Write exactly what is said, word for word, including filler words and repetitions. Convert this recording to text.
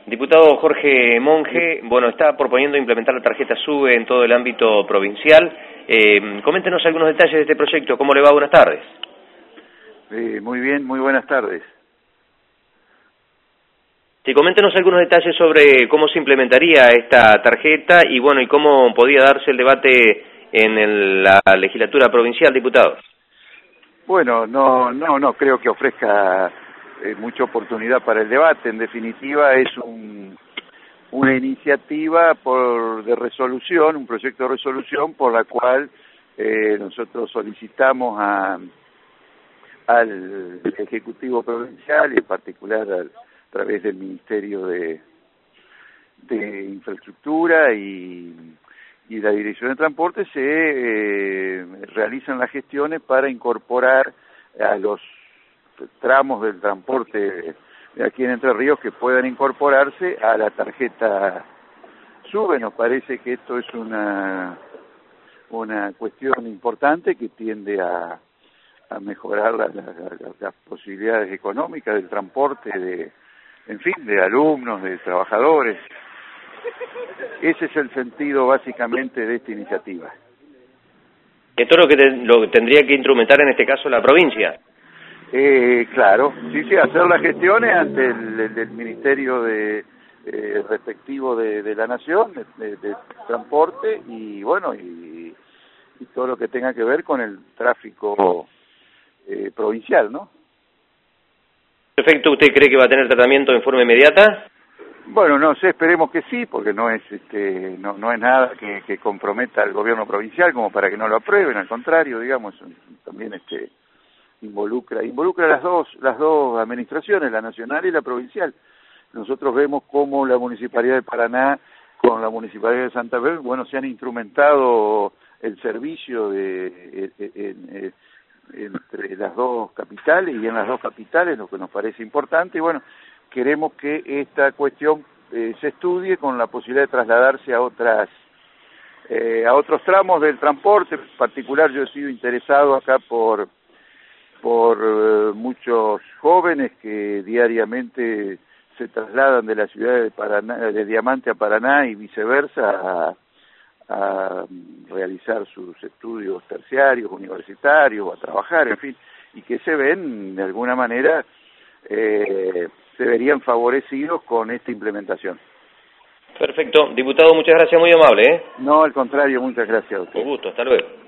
Diputado Jorge Monge, bueno, está proponiendo implementar la tarjeta SUBE en todo el ámbito provincial. Eh, coméntenos algunos detalles de este proyecto. ¿Cómo le va? Buenas tardes. Eh, muy bien, muy buenas tardes. Sí, coméntenos algunos detalles sobre cómo se implementaría esta tarjeta y bueno, y cómo podía darse el debate en el, la legislatura provincial, diputado. Bueno, no, no, no creo que ofrezca eh, mucha oportunidad para el debate. En definitiva, es un, una iniciativa por, de resolución, un proyecto de resolución por la cual eh, nosotros solicitamos a, al Ejecutivo Provincial y en particular al, a través del Ministerio de, de Infraestructura y, y la Dirección de Transporte se eh, realizan las gestiones para incorporar a los tramos del transporte de aquí en Entre Ríos que puedan incorporarse a la tarjeta SUBE. Nos parece que esto es una una cuestión importante que tiende a, a mejorar la, la, la, las posibilidades económicas del transporte, de, en fin, de alumnos, de trabajadores. Ese es el sentido básicamente de esta iniciativa. Esto es lo que te, lo tendría que instrumentar en este caso la provincia. Eh, claro, sí, sí, hacer las gestiones ante el, el, el Ministerio de, eh, respectivo de, de la Nación, de, de, de Transporte y bueno, y, y todo lo que tenga que ver con el tráfico eh, provincial, ¿no? Perfecto, ¿usted cree que va a tener tratamiento en forma inmediata? Bueno, no sé, esperemos que sí, porque no es este, no, no es nada que, que comprometa al gobierno provincial como para que no lo aprueben, al contrario, digamos, también este involucra involucra las dos las dos administraciones, la nacional y la provincial. Nosotros vemos cómo la Municipalidad de Paraná con la Municipalidad de Santa Fe, bueno, se han instrumentado el servicio de, de, de, de entre las dos capitales y en las dos capitales, lo que nos parece importante, y bueno, queremos que esta cuestión eh, se estudie con la posibilidad de trasladarse a otras eh, a otros tramos del transporte. En particular, yo he sido interesado acá por por eh, muchos jóvenes que diariamente se trasladan de la ciudad de Paraná, de Diamante a Paraná y viceversa a, a realizar sus estudios terciarios, universitarios, o a trabajar, en fin, y que se ven de alguna manera eh, se verían favorecidos con esta implementación. Perfecto. Diputado, muchas gracias, muy amable, ¿eh? No, al contrario, muchas gracias a usted. Un gusto, hasta luego.